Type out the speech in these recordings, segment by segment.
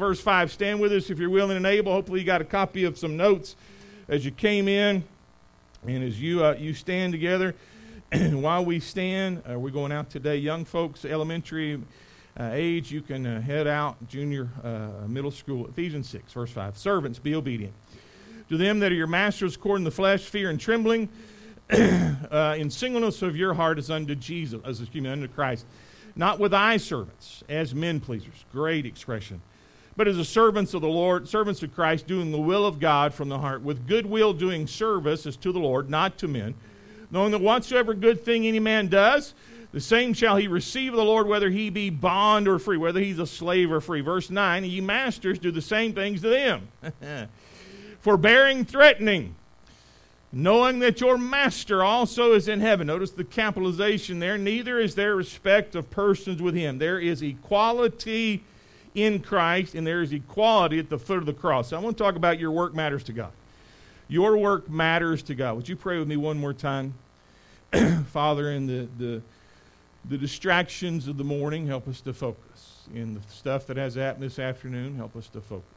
verse 5. Stand with us if you're willing and able. Hopefully you got a copy of some notes as you came in. And as you stand together, and while we stand, we're going out today. Young folks, elementary age, you can head out. Junior, middle school, Ephesians 6, verse 5. Servants, be obedient to them that are your masters according to the flesh, fear and trembling, in singleness of your heart as unto unto Christ. Not with eye servants, as men pleasers. Great expression. But as the servants of the Lord, servants of Christ, doing the will of God from the heart, with good will doing service as to the Lord, not to men, knowing that whatsoever good thing any man does, the same shall he receive of the Lord, whether he be bond or free, whether he's a slave or free. Verse 9, ye masters do the same things to them, forbearing, threatening, knowing that your master also is in heaven. Notice the capitalization there. Neither is there respect of persons with him. There is equality in Christ, and there is equality at the foot of the cross. So I want to talk about your work matters to God. Your work matters to God. Would you pray with me one more time? Father, in the distractions of the morning, help us to focus. In the stuff that has happened this afternoon, help us to focus.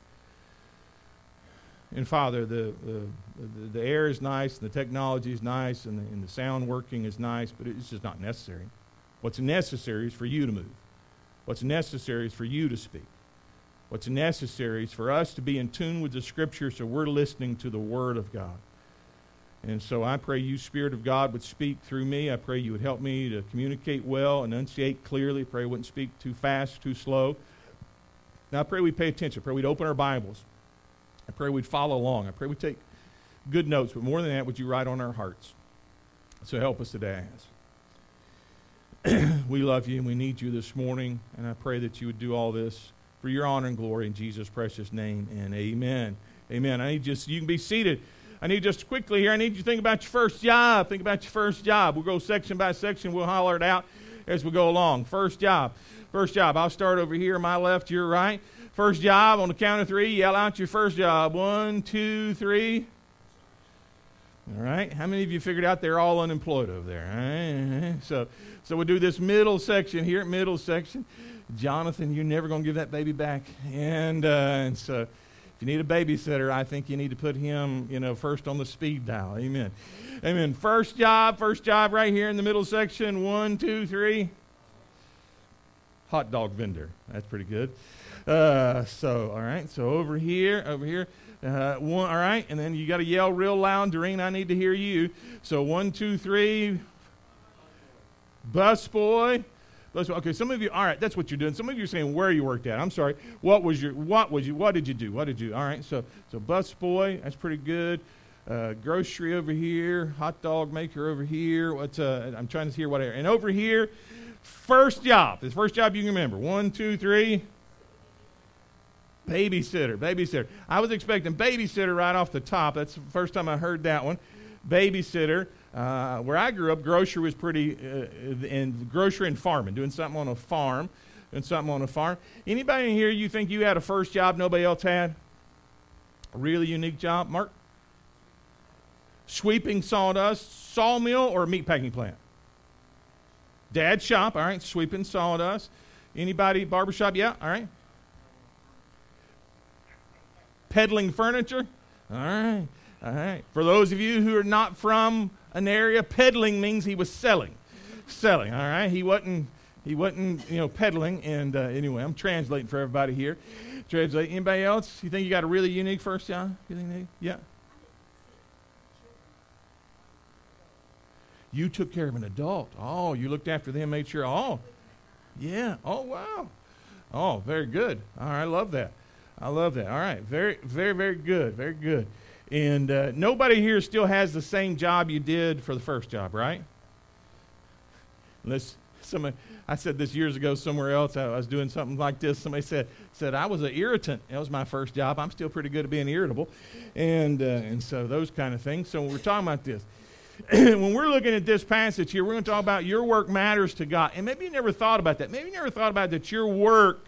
And Father, the air is nice, and the technology is nice, and the sound working is nice, but it's just not necessary. What's necessary is for you to move. What's necessary is for you to speak. What's necessary is for us to be in tune with the Scripture so we're listening to the Word of God. And so I pray you, Spirit of God, would speak through me. I pray you would help me to communicate well, enunciate clearly. I pray I wouldn't speak too fast, too slow. Now I pray we'd pay attention. I pray we'd open our Bibles. I pray we'd follow along. I pray we'd take good notes. But more than that, would you write on our hearts? So help us today, I ask. We love you and we need you this morning. And I pray that you would do all this for your honor and glory in Jesus' precious name. And amen. Amen. You can be seated. I need just quickly here, I need you to think about your first job. Think about your first job. We'll go section by section. We'll holler it out as we go along. First job. First job. I'll start over here, my left, your right. First job, on the count of three, yell out your first job. 1, 2, 3. All right. How many of you figured out they're all unemployed over there? All right. So we'll do this middle section here, middle section. Jonathan, you're never going to give that baby back. And so if you need a babysitter, I think you need to put him, first on the speed dial. Amen. Amen. First job right here in the middle section. 1, 2, 3. Hot dog vendor. That's pretty good. All right. So over here. One. All right. And then you got to yell real loud, Doreen. I need to hear you. So 1, 2, 3. Bus boy. Okay. Some of you. All right. That's what you're doing. Some of you are saying where you worked at. I'm sorry. What did you do? All right. So bus boy. That's pretty good. Grocery over here. Hot dog maker over here. I'm trying to hear what area. And over here. First job. The first job you can remember. 1, 2, 3. Babysitter. I was expecting babysitter right off the top. That's the first time I heard that one. Babysitter. Where I grew up, grocery was grocery and farming, doing something on a farm. Anybody in here, you think you had a first job nobody else had? A really unique job? Mark? Sweeping sawdust, sawmill, or meatpacking plant? Dad's shop, all right, sweeping sawdust. Anybody, barbershop? Yeah, all right. Peddling furniture? All right. For those of you who are not from an area, peddling means he was selling. All right. He wasn't peddling. And anyway, I'm translating for everybody here. Anybody else? You think you got a really unique first job? Yeah. You took care of an adult. Oh, you looked after them, made sure. Oh, yeah. Oh, wow. Oh, very good. All right, I love that. All right, very, very, very good. Very good. And nobody here still has the same job you did for the first job, right? I said this years ago somewhere else. I was doing something like this. Somebody said I was an irritant. That was my first job. I'm still pretty good at being irritable. And so those kind of things. So we're talking about this. When we're looking at this passage here, we're going to talk about your work matters to God. And maybe you never thought about that. Maybe you never thought about that your work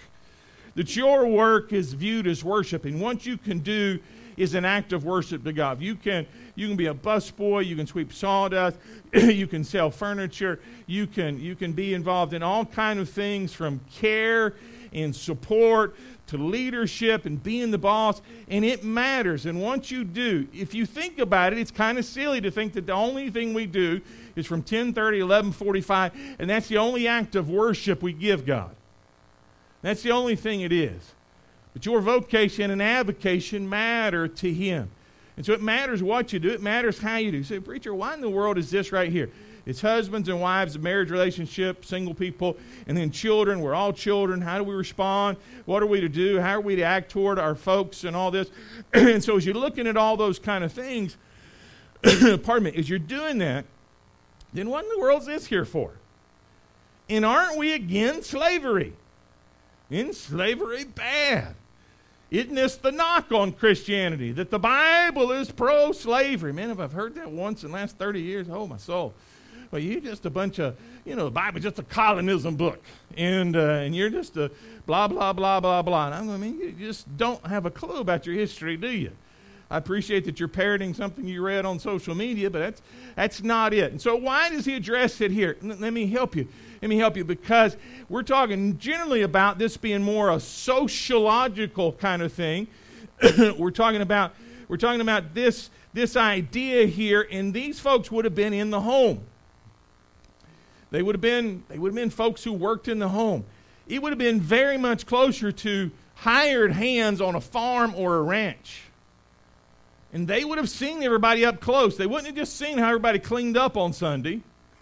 is viewed as worship. And what you can do is an act of worship to God. You can be a busboy, you can sweep sawdust, you can sell furniture, you can be involved in all kind of things from care and support to leadership and being the boss, and it matters. And once you do, if you think about it, it's kind of silly to think that the only thing we do is from 10:30, 11:45, and that's the only act of worship we give God. That's the only thing it is. But your vocation and avocation matter to Him. And so it matters what you do. It matters how you do. You say, preacher, why in the world is this right here? It's husbands and wives, a marriage relationship, single people, and then children. We're all children. How do we respond? What are we to do? How are we to act toward our folks and all this? And so as you're looking at all those kind of things, pardon me, as you're doing that, then what in the world is this here for? And aren't we against slavery? Isn't slavery bad? Isn't this the knock on Christianity, that the Bible is pro-slavery? Man, if I've heard that once in the last 30 years, oh, my soul. Well, you're just a bunch of, the Bible's just a colonism book. And you're just a blah, blah, blah, blah, blah. And I mean, you just don't have a clue about your history, do you? I appreciate that you're parroting something you read on social media, but that's not it. And so why does he address it here? Let me help you. Let me help you, because we're talking generally about this being more a sociological kind of thing. We're talking about this idea here, and these folks would have been in the home. They would have been folks who worked in the home. It would have been very much closer to hired hands on a farm or a ranch. And they would have seen everybody up close. They wouldn't have just seen how everybody cleaned up on Sunday.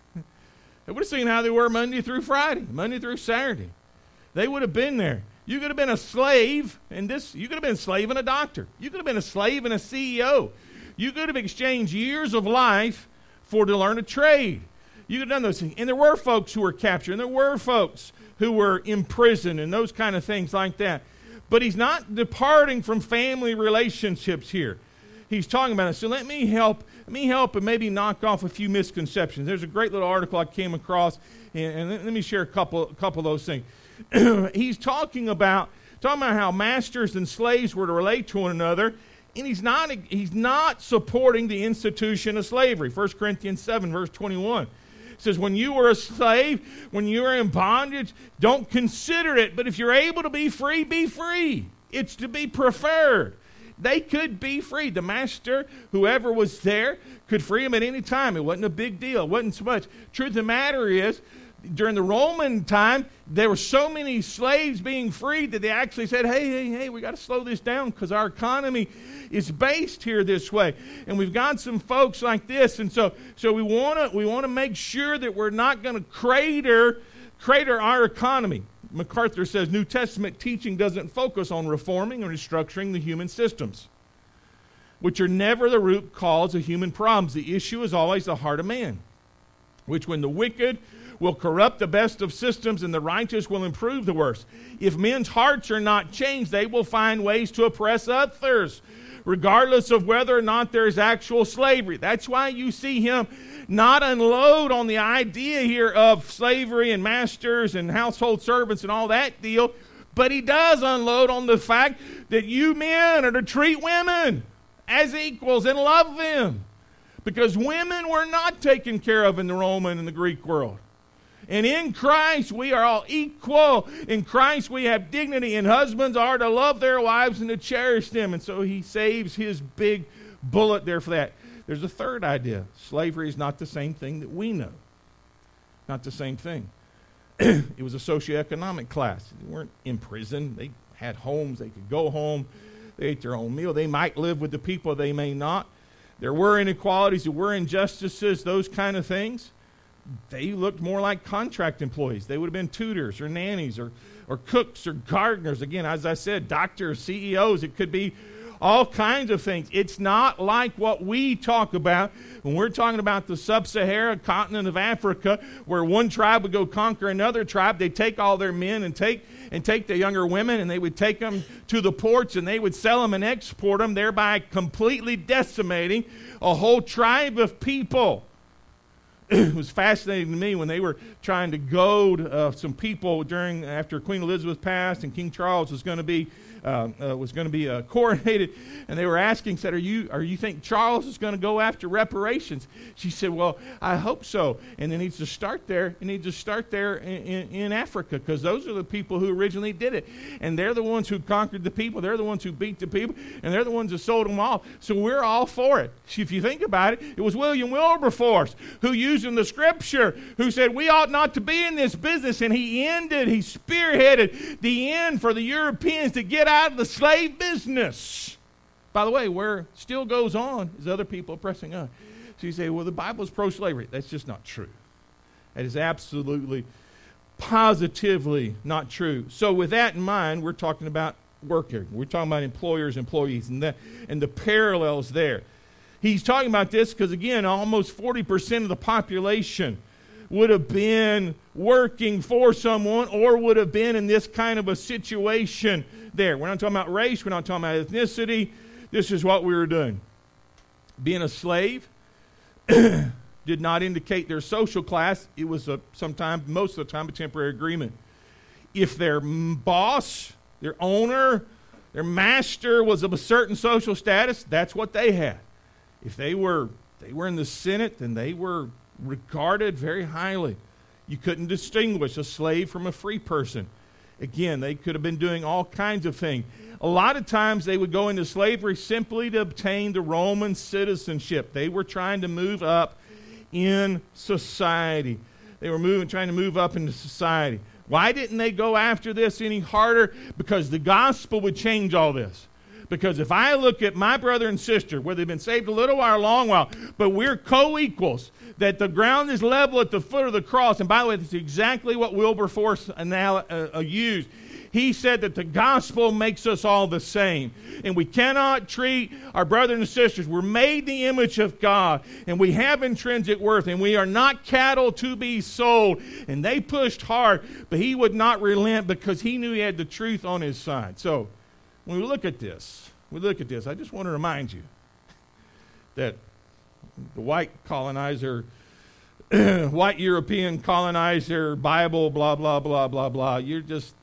They would have seen how they were Monday through Friday, Monday through Saturday. They would have been there. You could have been a slave, you could have been a slave and a doctor. You could have been a slave and a CEO. You could have exchanged years of life to learn a trade. You could have done those things. And there were folks who were captured, and there were folks who were imprisoned and those kind of things like that. But he's not departing from family relationships here. He's talking about it. So let me help and maybe knock off a few misconceptions. There's a great little article I came across, and let me share a couple of those things. He's talking about how masters and slaves were to relate to one another, and he's not supporting the institution of slavery. 1 Corinthians 7, verse 21. It says, when you were a slave, when you were in bondage, don't consider it. But if you're able to be free, be free. It's to be preferred. They could be free. The master, whoever was there, could free them at any time. It wasn't a big deal. It wasn't so much. Truth of the matter is, during the Roman time, there were so many slaves being freed that they actually said, hey, we got to slow this down because our economy is based here this way. And we've got some folks like this. And so we want to make sure that we're not going to crater our economy. MacArthur says New Testament teaching doesn't focus on reforming or restructuring the human systems, which are never the root cause of human problems. The issue is always the heart of man, which when the wicked will corrupt the best of systems and the righteous will improve the worst. If men's hearts are not changed, they will find ways to oppress others, regardless of whether or not there's actual slavery. That's why you see him not unload on the idea here of slavery and masters and household servants and all that deal, but he does unload on the fact that you men are to treat women as equals and love them, because women were not taken care of in the Roman and the Greek world. And in Christ, we are all equal. In Christ, we have dignity, and husbands are to love their wives and to cherish them. And so he saves his big bullet there for that. There's a third idea. Slavery is not the same thing that we know. Not the same thing. It was a socioeconomic class. They weren't in prison. They had homes. They could go home. They ate their own meal. They might live with the people. They may not. There were inequalities. There were injustices, those kind of things. They looked more like contract employees. They would have been tutors or nannies or cooks or gardeners. Again, as I said, doctors, CEOs. It could be all kinds of things. It's not like what we talk about when we're talking about the sub-Saharan continent of Africa, where one tribe would go conquer another tribe. They'd take all their men and take the younger women, and they would take them to the ports, and they would sell them and export them, thereby completely decimating a whole tribe of people. It was fascinating to me when they were trying to goad some people after Queen Elizabeth passed and King Charles was going to be was going to be coronated, and they were asking, said, "Are you think Charles is going to go after reparations?" She said, "Well, I hope so." And they need to start there. They need to start there in Africa, because those are the people who originally did it, and they're the ones who conquered the people. They're the ones who beat the people, and they're the ones who sold them off. So we're all for it. If you think about it, it was William Wilberforce who, using the Scripture, who said we ought not to be in this business, and he spearheaded the end for the Europeans to get out of the slave business. By the way, where still goes on is other people oppressing us. So you say, well, the Bible is pro-slavery. That's just not true. That is absolutely, positively not true. So with that in mind, we're talking about working. We're talking about employers, employees, and the parallels there. He's talking about this because, again, almost 40% of the population would have been working for someone or would have been in this kind of a situation there. We're not talking about race. We're not talking about ethnicity. This is what we were doing. Being a slave did not indicate their social class. It was most of the time, a temporary agreement. If their boss, their owner, their master was of a certain social status, that's what they had. If they were in the Senate, then they were regarded very highly. You couldn't distinguish a slave from a free person. Again, they could have been doing all kinds of things. A lot of times they would go into slavery simply to obtain the Roman citizenship. They were trying to move up in society. They were trying to move up into society. Why didn't they go after this any harder? Because the gospel would change all this. Because if I look at my brother and sister, whether they've been saved a little while or a long while, but we're co-equals, that the ground is level at the foot of the cross. And by the way, that's exactly what Wilberforce used. He said that the gospel makes us all the same. And we cannot treat our brothers and sisters. We're made in the image of God. And we have intrinsic worth. And we are not cattle to be sold. And they pushed hard. But he would not relent because he knew he had the truth on his side. So when we look at this, I just want to remind you that the white colonizer, white European colonizer, Bible, blah, blah, blah, blah, blah, you're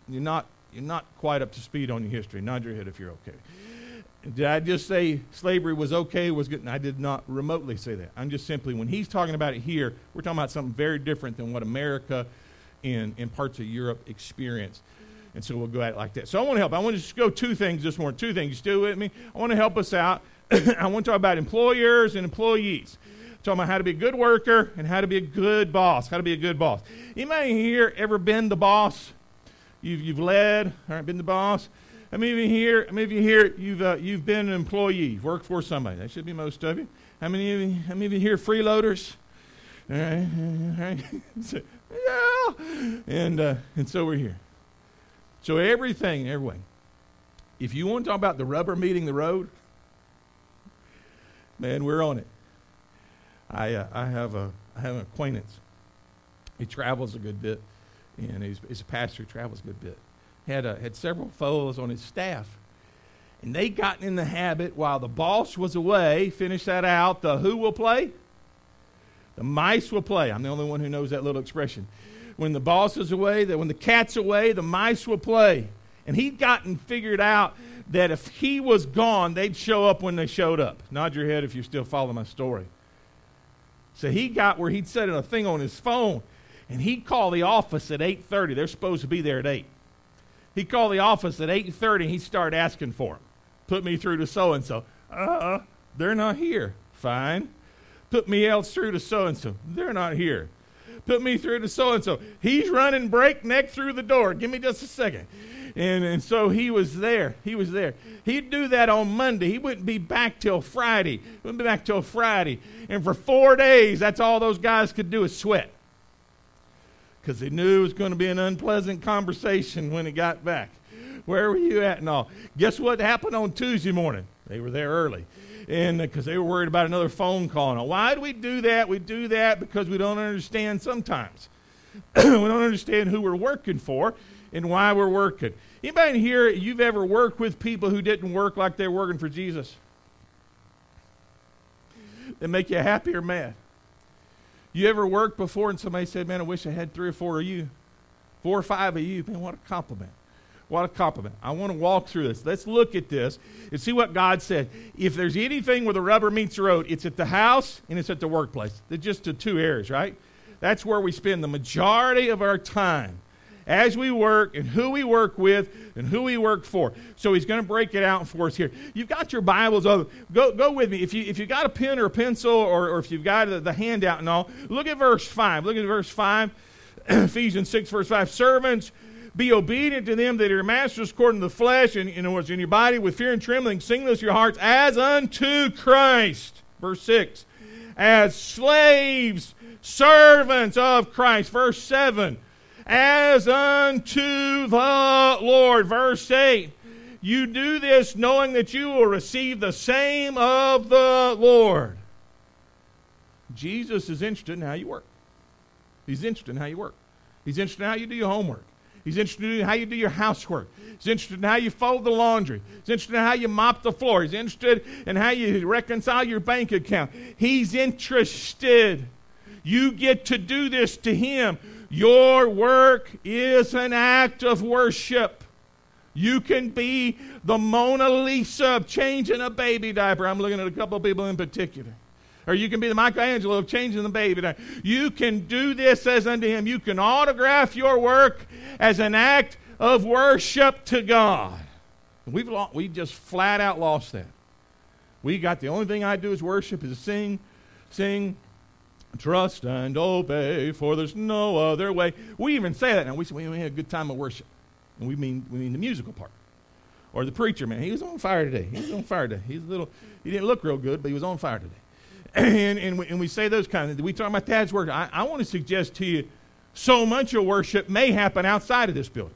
not quite up to speed on your history. Nod your head if you're okay. Did I just say slavery was okay, was good? I did not remotely say that. I'm just simply, when he's talking about it here, we're talking about something very different than what America and parts of Europe experienced. And so we'll go at it like that. So I want to help. I want to just go two things this morning. Two things. You still with me? I want to help us out. I want to talk about employers and employees. Talking about how to be a good worker and how to be a good boss. How to be a good boss. Anybody here ever been the boss? You've led, all right, been the boss. How many of you here you've been an employee, you've worked for somebody? That should be most of you. How many of you here freeloaders? All right. So, yeah. And so we're here. So everything. If you want to talk about the rubber meeting the road, man, we're on it. I have an acquaintance. He travels a good bit, and he's a pastor. He travels a good bit. Had several fellows on his staff, and they got in the habit while the boss was away. Finish that out. The who will play? The mice will play. I'm the only one who knows that little expression. When the boss is away, when the cat's away, the mice will play. And he'd gotten figured out that if he was gone, they'd show up when they showed up. Nod your head if you still follow my story. So he got where he'd set a thing on his phone, and he'd call the office at 8:30. They're supposed to be there at 8. He'd call the office at 8:30, and he'd start asking for them. Put me through to so-and-so. They're not here. Fine. Put me else through to so-and-so. They're not here. Put me through to so-and-so. He's running breakneck through the door. Give me just a second. And so he was there. He'd do that on Monday. He wouldn't be back till Friday. And for 4 days, that's all those guys could do is sweat. Because they knew it was going to be an unpleasant conversation when he got back. Where were you at and all? Guess what happened on Tuesday morning? They were there early. And because they were worried about another phone call. And all. Why do we do that? We do that because we don't understand sometimes. We don't understand who we're working for and why we're working. Anybody here, you've ever worked with people who didn't work like they're working for Jesus? That make you happy or mad? You ever worked before and somebody said, man, I wish I had 3 or 4 of you, 4 or 5 of you. Man, what a compliment. What a compliment. I want to walk through this. Let's look at this and see what God said. If there's anything where the rubber meets the road, it's at the house and it's at the workplace. They're just the two areas, right? That's where we spend the majority of our time as we work and who we work with and who we work for. So he's going to break it out for us here. You've got your Bibles. Go with me. If you got a pen or a pencil or if you've got the handout and all, look at verse 5. Look at verse 5. Ephesians 6, verse 5. Servants, be obedient to them that are your masters according to the flesh, and in your body with fear and trembling. Sing this to your hearts as unto Christ. Verse 6. As slaves, servants of Christ. Verse 7. As unto the Lord. Verse 8. You do this knowing that you will receive the same of the Lord. Jesus is interested in how you work. He's interested in how you work. He's interested in how you do your homework. He's interested in how you do your housework. He's interested in how you fold the laundry. He's interested in how you mop the floor. He's interested in how you reconcile your bank account. He's interested. You get to do this to him. Your work is an act of worship. You can be the Mona Lisa of changing a baby diaper. I'm looking at a couple of people in particular. Or you can be the Michelangelo of changing the baby diaper. You can do this as unto him. You can autograph your work as an act of worship to God. We just flat out lost that. We got the only thing I do is worship is sing, trust and obey, for there's no other way. We even say that now. We say we had a good time of worship. And we mean the musical part. Or the preacher, man. He was on fire today. He didn't look real good, but he was on fire today. And we say those kind of things. We talk about Dad's work. I want to suggest to you, so much of worship may happen outside of this building.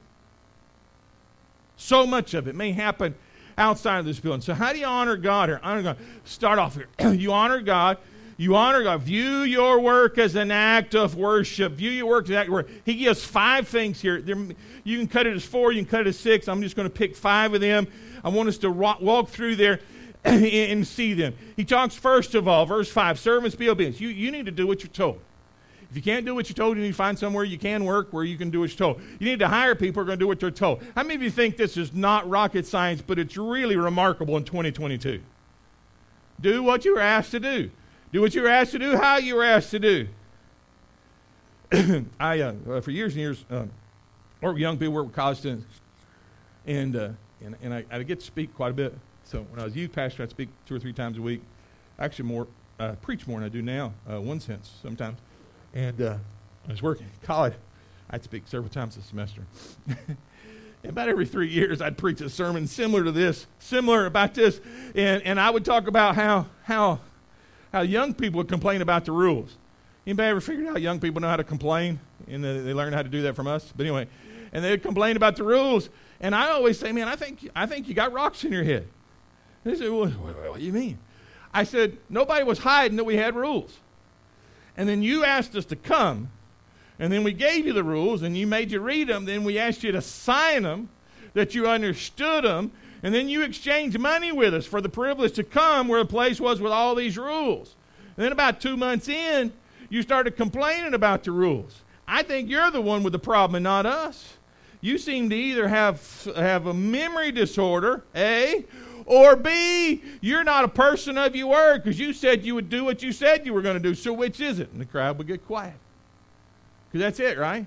So much of it may happen outside of this building. So how do you honor God here? Honor God. Start off here. You honor God. You honor God. View your work as an act of worship. View your work as an act of worship. He gives 5 things here. You can cut it as 4. You can cut it as 6. I'm just going to pick 5 of them. I want us to walk through there and see them. He talks first of all, verse 5, servants, be obedient. You need to do what you're told. If you can't do what you're told, you need to find somewhere you can work where you can do what you're told. You need to hire people who are going to do what they're told. How many of you think this is not rocket science, but it's really remarkable in 2022? Do what you were asked to do. Do what you were asked to do, how you were asked to do. For years and years, worked with young people, worked with college students, and I get to speak quite a bit. So when I was youth pastor, I'd speak 2 or 3 times a week. Actually, preach more than I do now, one sense sometimes. And when I was working in college, I'd speak several times a semester. And about every 3 years, I'd preach a sermon similar about this. And I would talk about how young people would complain about the rules. Anybody ever figured out young people know how to complain? And they learn how to do that from us? But anyway, and they'd complain about the rules. And I always say, man, I think you got rocks in your head. They said, well, what do you mean? I said, nobody was hiding that we had rules. And then you asked us to come, and then we gave you the rules, and you made you read them. Then we asked you to sign them, that you understood them, and then you exchanged money with us for the privilege to come where the place was with all these rules. And then about 2 months in, you started complaining about the rules. I think you're the one with the problem and not us. You seem to either have a memory disorder, A, or B, you're not a person of your word because you said you would do what you said you were going to do. So which is it? And the crowd would get quiet. Because that's it, right?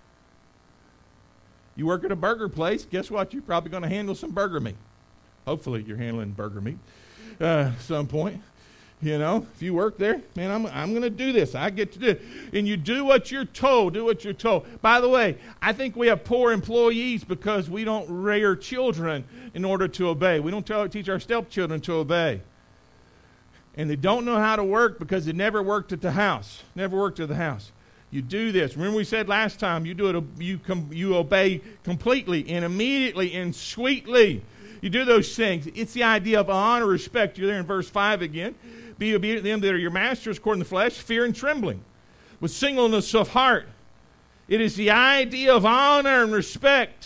You work at a burger place, guess what? You're probably going to handle some burger meat. Hopefully you're handling burger meat at some point. You know, if you work there, man, I'm going to do this. I get to do it. And you do what you're told. Do what you're told. By the way, I think we have poor employees because we don't rear children in order to obey. We don't teach our stepchildren to obey. And they don't know how to work because they never worked at the house. Never worked at the house. You do this. Remember we said last time, you do it. You obey completely and immediately and sweetly. You do those things. It's the idea of honor, respect. You're there in verse 5 again. Be obedient to them that are your masters according to the flesh, fear and trembling, with singleness of heart. It is the idea of honor and respect.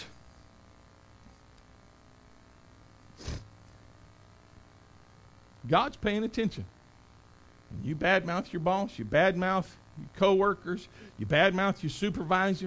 God's paying attention. You badmouth your boss, you badmouth your coworkers, you badmouth your supervisor.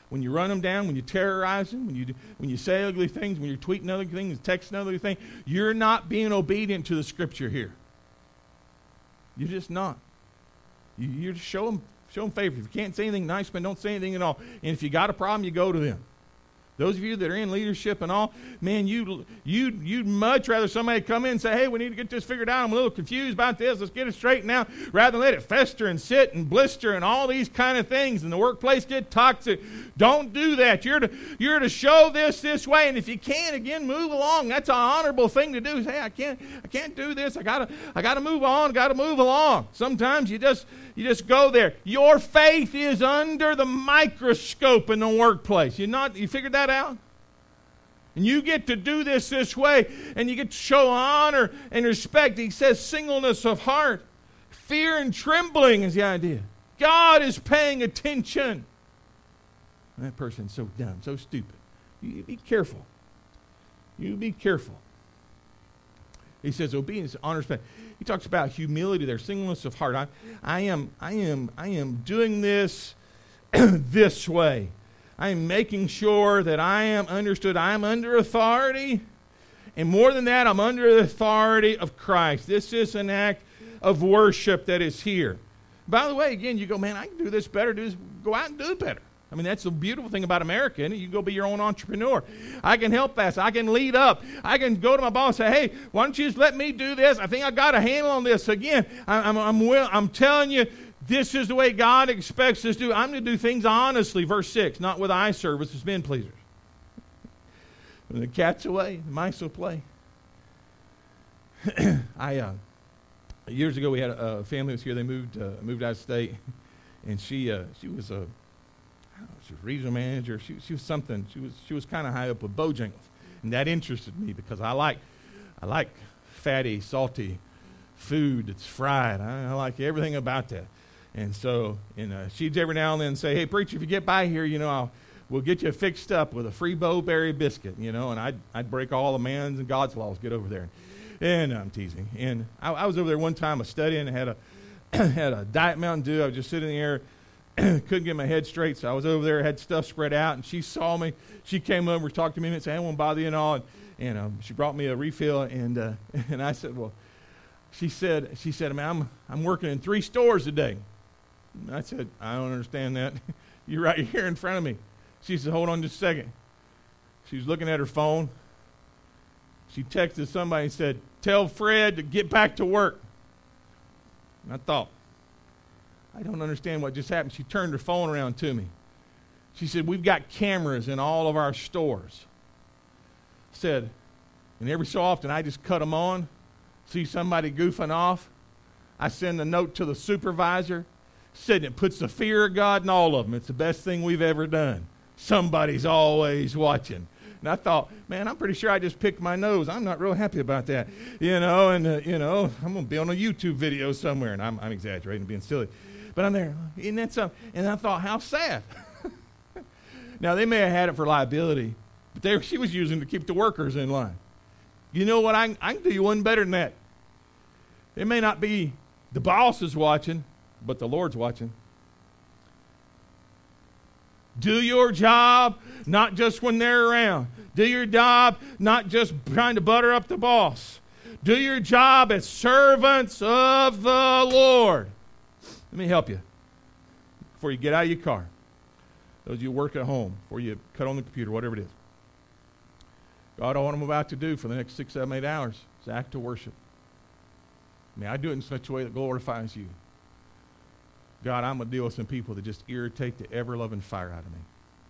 when you run them down, when you terrorize them, when you say ugly things, when you're tweeting ugly things, texting ugly things, you're not being obedient to the Scripture here. You're just not. You're just show them favor. If you can't say anything nice, man, don't say anything at all. And if you got a problem, you go to them. Those of you that are in leadership and all, man, you'd much rather somebody come in and say, hey, we need to get this figured out. I'm a little confused about this. Let's get it straightened now, rather than let it fester and sit and blister and all these kind of things and the workplace get toxic. Don't do that. You're to show this way. And if you can, again, move along. That's an honorable thing to do. Say, I can't do this. I gotta move on. Got to move along. Sometimes you just go there. Your faith is under the microscope in the workplace. You figured that out? And you get to do this way, and you get to show honor and respect. He says singleness of heart. Fear and trembling is the idea. God is paying attention. And that person's so dumb, so stupid. You be careful. You be careful. He says obedience, honor, respect. He talks about humility there, singleness of heart. I am doing this this way. I am making sure that I am understood. I am under authority. And more than that, I'm under the authority of Christ. This is an act of worship that is here. By the way, again, you go, man, I can do this better. Go out and do it better. I mean, that's the beautiful thing about America, isn't it? You go be your own entrepreneur. I can help fast. I can lead up. I can go to my boss and say, hey, why don't you just let me do this? I think I got a handle on this. Again, I'm telling you, this is the way God expects us to do. I'm going to do things honestly, verse 6, not with eye service as men pleasers. When the cat's away, the mice will play. Years ago, we had a family that was here. They moved out of state, and she was a regional manager. She was something. She was kind of high up with Bojangles, and that interested me because I like fatty, salty food that's fried. I like everything about that. And so, she'd every now and then say, "Hey, preacher, if you get by here, we'll get you fixed up with a free Bo-Berry biscuit." And I'd break all the man's and God's laws, get over there. And I'm teasing. And I was over there one time, studying, and had a Diet Mountain Dew. I was just sitting there, couldn't get my head straight, so I was over there, had stuff spread out, and she saw me. She came over, talked to me, and said, "I won't bother you and all." And she brought me a refill, and I said, "Well," she said, "Man, I'm working in 3 stores a day." And I said, "I don't understand that. You're right here in front of me." She said, "Hold on just a second." She was looking at her phone. She texted somebody and said, "Tell Fred to get back to work." And I thought, I don't understand what just happened. She turned her phone around to me. She said, "We've got cameras in all of our stores." Said, and every so often I just cut them on, see somebody goofing off. I send a note to the supervisor. Said it puts the fear of God in all of them. It's the best thing we've ever done. Somebody's always watching. And I thought, man, I'm pretty sure I just picked my nose. I'm not real happy about that. I'm going to be on a YouTube video somewhere. And I'm exaggerating, being silly. But I'm there. And I thought, how sad. Now, they may have had it for liability, but she was using it to keep the workers in line. You know what? I can do you one better than that. It may not be the boss is watching, but the Lord's watching. Do your job, not just when they're around. Do your job, not just trying to butter up the boss. Do your job as servants of the Lord. Let me help you. Before you get out of your car, those of you who work at home, before you cut on the computer, whatever it is. God, all I'm about to do for the next 6, 7, 8 hours is act of worship. May I do it in such a way that glorifies you. God, I'm going to deal with some people that just irritate the ever-loving fire out of me.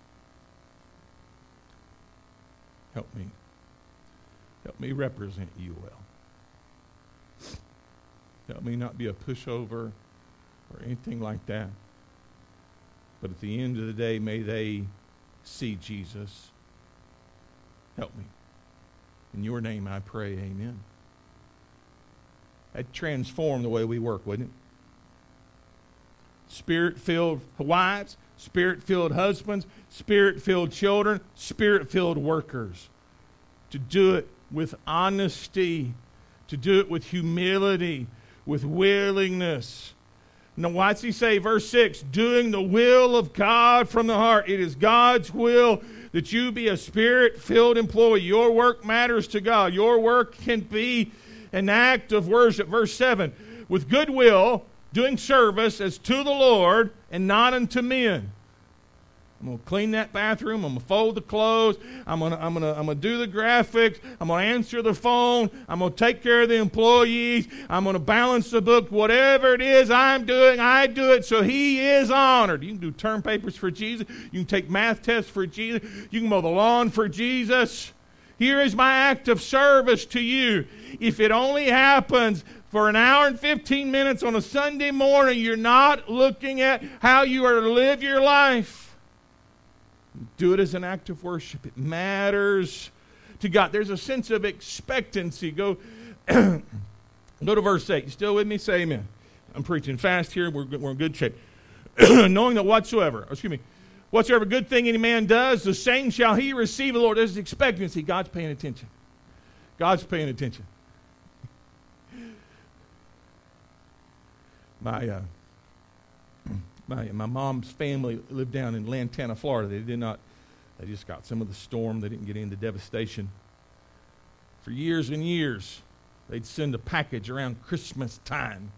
Help me. Help me represent you well. Help me not be a pushover or anything like that. But at the end of the day, may they see Jesus. Help me. In your name I pray, amen. That'd transform the way we work, wouldn't it? Spirit-filled wives, Spirit-filled husbands, Spirit-filled children, Spirit-filled workers. To do it with honesty, to do it with humility, with willingness, Now, what's he say? Verse 6, doing the will of God from the heart. It is God's will that you be a Spirit-filled employee. Your work matters to God. Your work can be an act of worship. Verse 7, with good will, doing service as to the Lord and not unto men. I'm going to clean that bathroom. I'm going to fold the clothes. I'm going to do the graphics. I'm going to answer the phone. I'm going to take care of the employees. I'm going to balance the book. Whatever it is I'm doing, I do it so He is honored. You can do term papers for Jesus. You can take math tests for Jesus. You can mow the lawn for Jesus. Here is my act of service to you. If it only happens for an hour and 15 minutes on a Sunday morning, you're not looking at how you are to live your life. Do it as an act of worship. It matters to God. There's a sense of expectancy. Go to verse 8. You still with me? Say amen. I'm preaching fast here. We're in good shape. Knowing that whatsoever good thing any man does, the same shall he receive of the Lord. There's expectancy. God's paying attention. God's paying attention. My mom's family lived down in Lantana, Florida. They just got some of the storm. They didn't get into devastation. For years and years, they'd send a package around Christmas time.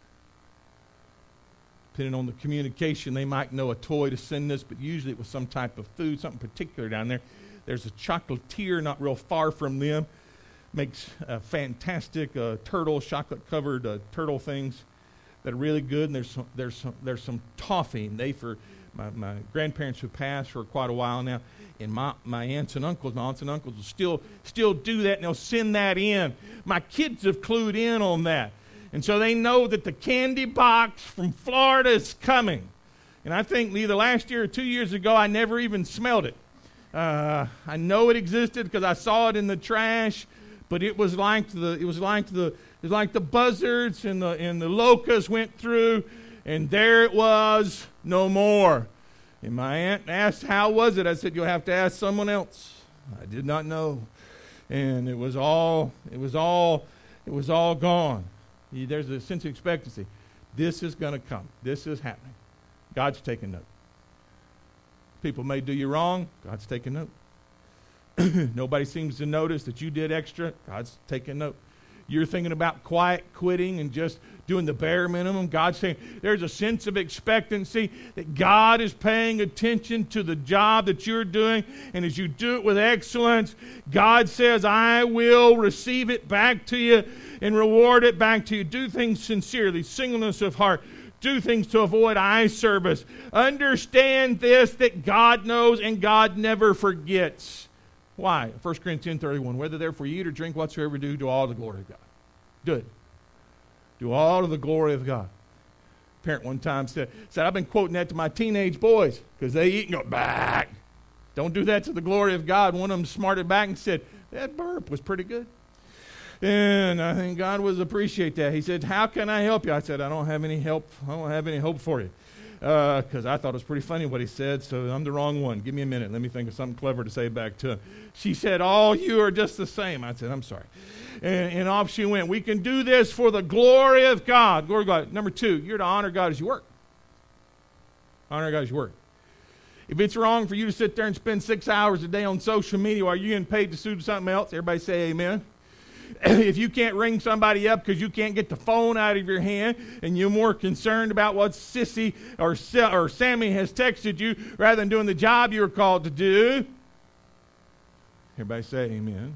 Depending on the communication, they might know a toy to send us, but usually it was some type of food, something particular down there. There's a chocolatier not real far from them. Makes fantastic chocolate-covered turtle things that are really good, and there's some toffee. And my grandparents who passed for quite a while now, and my aunts and uncles will still do that, and they'll send that in. My kids have clued in on that, and so they know that the candy box from Florida is coming. And I think either last year or 2 years ago, I never even smelled it. I know it existed because I saw it in the trash, but it was like the buzzards and the locusts went through, and there it was, no more. And my aunt asked, how was it? I said, you'll have to ask someone else. I did not know. And it was all gone. There's a sense of expectancy. This is going to come. This is happening. God's taking note. People may do you wrong. God's taking note. Nobody seems to notice that you did extra. God's taking note. You're thinking about quiet quitting and just doing the bare minimum. God's saying there's a sense of expectancy that God is paying attention to the job that you're doing. And as you do it with excellence, God says, I will receive it back to you and reward it back to you. Do things sincerely, singleness of heart. Do things to avoid eye service. Understand this, that God knows and God never forgets. Why? 1 Corinthians 10:31. Whether therefore you eat or drink whatsoever do all to the glory of God. Do it. Do all to the glory of God. A parent one time said, I've been quoting that to my teenage boys because they eat and go, back. Don't do that to the glory of God. One of them smarted back and said, that burp was pretty good. And I think God would appreciate that. He said, how can I help you? I said, I don't have any help. I don't have any hope for you. Because I thought it was pretty funny what he said, so I'm the wrong one. Give me a minute. Let me think of something clever to say back to him. She said, all you are just the same. I said, I'm sorry. And off she went. We can do this for the glory of God. Glory to God. Number 2, you're to honor God as you work. Honor God as you work. If it's wrong for you to sit there and spend 6 hours a day on social media while you're getting paid to do something else, everybody say amen. If you can't ring somebody up because you can't get the phone out of your hand and you're more concerned about what Sissy or Sammy has texted you rather than doing the job you were called to do, everybody say amen.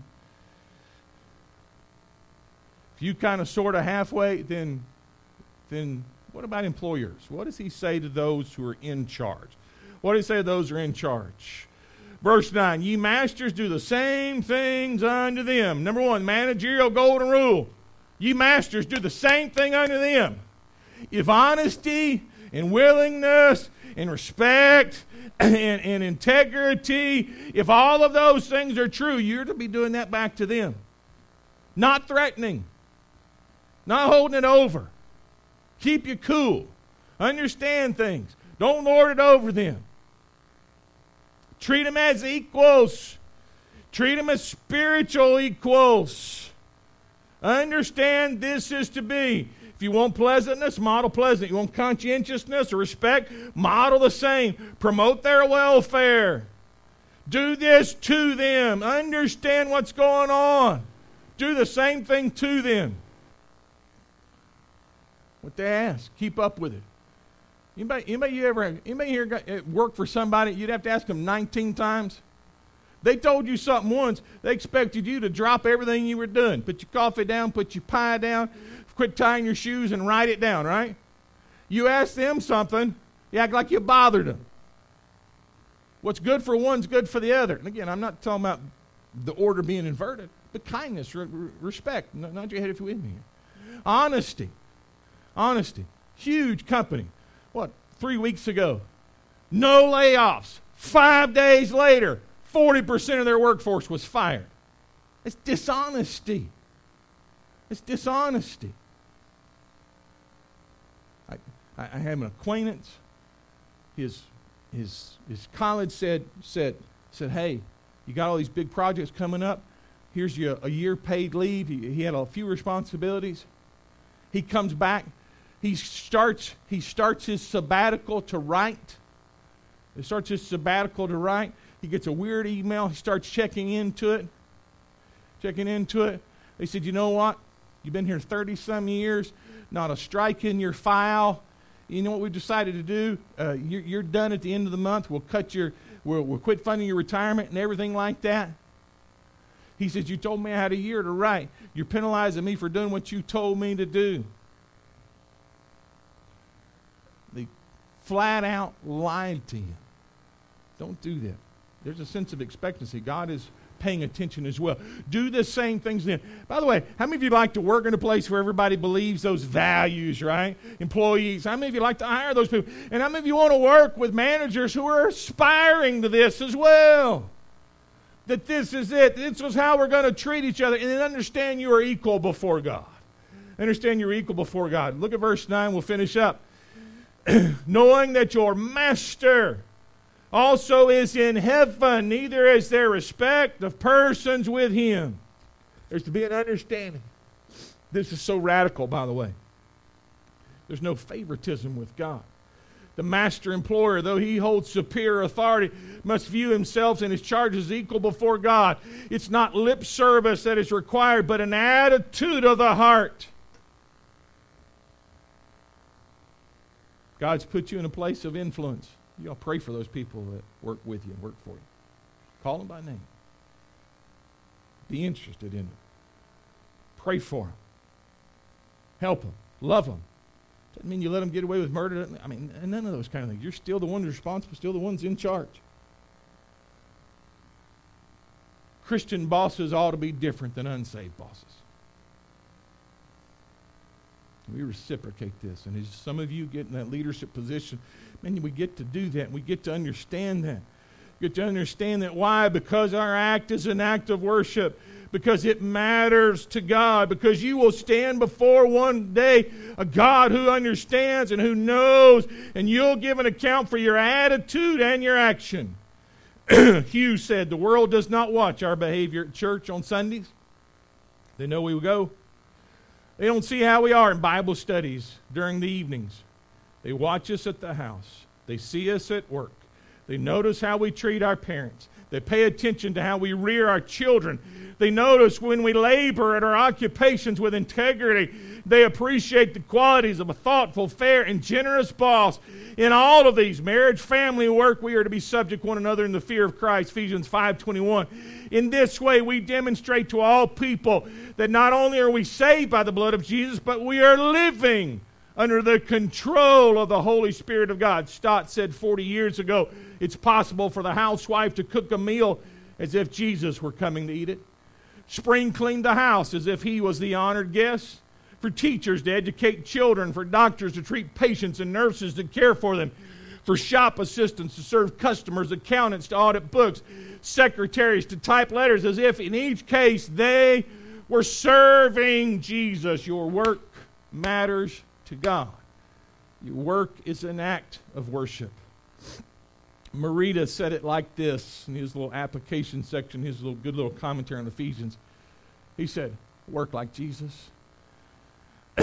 If you kind of sort of halfway, then what about employers? What does he say to those who are in charge? What does he say to those who are in charge? Verse 9, ye masters do the same things unto them. Number 1, managerial golden rule. Ye masters do the same thing unto them. If honesty and willingness and respect and integrity, if all of those things are true, you're to be doing that back to them. Not threatening. Not holding it over. Keep you cool. Understand things. Don't lord it over them. Treat them as equals. Treat them as spiritual equals. Understand this is to be. If If you want pleasantness, model pleasant. You want conscientiousness or respect, model the same. Promote their welfare. Do this to them. Understand what's going on. Do the same thing to them. What they ask, keep up with it. Anybody here work for somebody, you'd have to ask them 19 times? They told you something once, they expected you to drop everything you were doing. Put your coffee down, put your pie down, quit tying your shoes and write it down, right? You ask them something, you act like you bothered them. What's good for one's good for the other. And again, I'm not talking about the order being inverted, but kindness, respect. Nod your head if you're with me here. Honesty. Huge company. 3 weeks ago? No layoffs. 5 days later, 40% of their workforce was fired. It's dishonesty. I have an acquaintance. His college said, hey, you got all these big projects coming up. Here's a year paid leave. He had a few responsibilities. He comes back. He starts his sabbatical to write. He gets a weird email. He starts checking into it. They said, you know what? You've been here 30-some years. Not a strike in your file. You know what we've decided to do? You're done at the end of the month. We'll quit funding your retirement and everything like that. He says, you told me I had a year to write. You're penalizing me for doing what you told me to do. They flat out lied to you. Don't do that. There's a sense of expectancy. God is paying attention as well. Do the same things then. By the way, how many of you like to work in a place where everybody believes those values, right? Employees. How many of you like to hire those people? And how many of you want to work with managers who are aspiring to this as well? That this is it. This is how we're going to treat each other. And then understand you are equal before God. Understand you're equal before God. Look at verse 9. We'll finish up. Knowing that your master also is in heaven, neither is there respect of persons with him. There's to be an understanding. This is so radical, by the way. There's no favoritism with God. The master employer, though he holds superior authority, must view himself and his charges equal before God. It's not lip service that is required, but an attitude of the heart. God's put you in a place of influence. You all pray for those people that work with you and work for you. Call them by name. Be interested in them. Pray for them. Help them. Love them. Doesn't mean you let them get away with murder. I mean, none of those kind of things. You're still the one who's responsible, still the ones in charge. Christian bosses ought to be different than unsaved bosses. We reciprocate this. And as some of you get in that leadership position, man, we get to do that. We get to understand that. We get to understand that. Why? Because our act is an act of worship. Because it matters to God. Because you will stand before one day a God who understands and who knows. And you'll give an account for your attitude and your action. Hughes said, the world does not watch our behavior at church on Sundays. They know we will go. They don't see how we are in Bible studies during the evenings. They watch us at the house. They see us at work. They notice how we treat our parents. They pay attention to how we rear our children. They notice when we labor at our occupations with integrity. They appreciate the qualities of a thoughtful, fair, and generous boss. In all of these, marriage, family, work, we are to be subject one another in the fear of Christ, Ephesians 5:21. In this way, we demonstrate to all people that not only are we saved by the blood of Jesus, but we are living under the control of the Holy Spirit of God. Stott said 40 years ago, it's possible for the housewife to cook a meal as if Jesus were coming to eat it. Spring cleaned the house as if he was the honored guest. For teachers to educate children, for doctors to treat patients and nurses to care for them, for shop assistants to serve customers, accountants to audit books, secretaries to type letters, as if in each case they were serving Jesus. Your work matters to God. Your work is an act of worship. Merida said it like this in his little application section, his little good little commentary on Ephesians. He said, work like Jesus.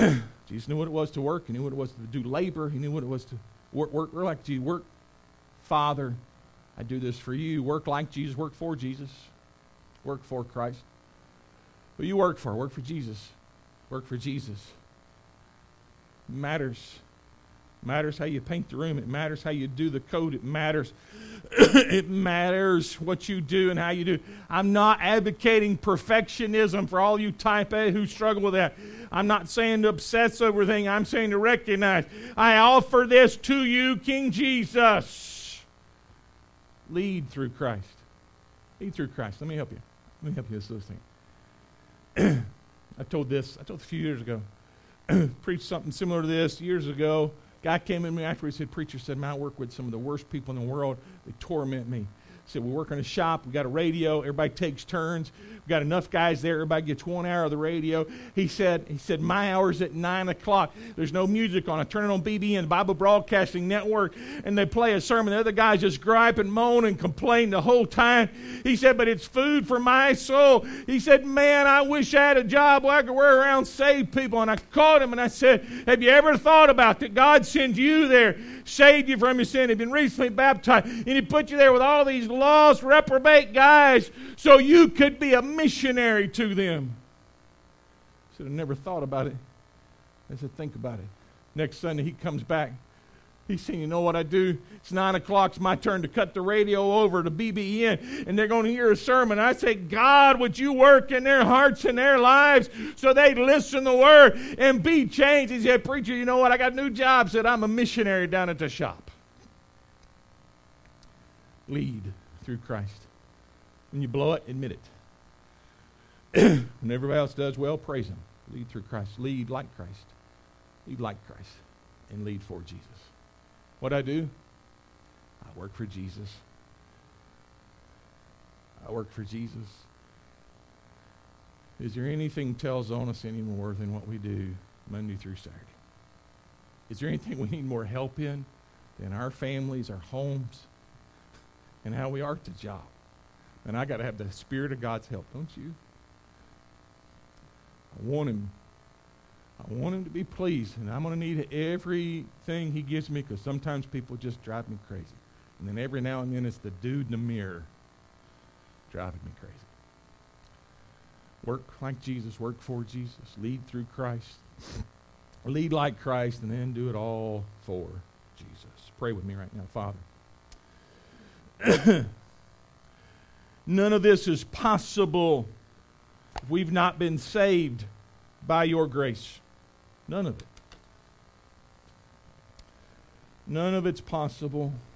Jesus knew what it was to work. He knew what it was to do labor. He knew what it was to work like Jesus. Work, Father, I do this for you. Work like Jesus. Work for Jesus. Work for Christ. Who you work for? Work for Jesus. Work for Jesus. It matters. It matters how you paint the room. It matters how you do the code. It matters. It matters what you do and how you do. I'm not advocating perfectionism for all you type A who struggle with that. I'm not saying to obsess over things. I'm saying to recognize, I offer this to you, King Jesus. Lead through Christ. Lead through Christ. Let me help you. Let me help you with this thing. I told this a few years ago. Preached something similar to this years ago. Guy came in me afterwards, said, preacher said, man, I work with some of the worst people in the world. They torment me. He said, we work in a shop. We got a radio. Everybody takes turns. We got enough guys there. Everybody gets 1 hour of the radio. He said, my hour's at 9 o'clock. There's no music on. I turn it on BBN, the Bible Broadcasting Network, and they play a sermon. The other guys just gripe and moan and complain the whole time. He said, but it's food for my soul. He said, man, I wish I had a job where I could work around save people. And I called him and I said, have you ever thought about that God sent you there, saved you from your sin, have been recently baptized, and He put you there with all these lost, reprobate guys so you could be a missionary to them? I said, I never thought about it. I said, think about it. Next Sunday he comes back. He said, you know what I do? It's 9 o'clock. It's my turn to cut the radio over to BBN, and they're going to hear a sermon. I say, God, would you work in their hearts and their lives so they'd listen to the Word and be changed? He said, preacher, you know what? I got a new job. Said, I'm a missionary down at the shop. Lead through Christ. When you blow it, admit it. When everybody else does well, praise Him. Lead through Christ. Lead like Christ. Lead like Christ. And lead for Jesus. What I do? I work for Jesus. I work for Jesus. Is there anything tells on us anymore than what we do Monday through Saturday? Is there anything we need more help in than our families, our homes, and how we are at the job? And I got to have the Spirit of God's help, don't you? I want Him to be pleased, and I'm going to need everything He gives me, because sometimes people just drive me crazy. And then every now and then it's the dude in the mirror driving me crazy. Work like Jesus, work for Jesus, lead through Christ, lead like Christ, and then do it all for Jesus. Pray with me right now, Father. None of this is possible if we've not been saved by your grace. None of it. None of it's possible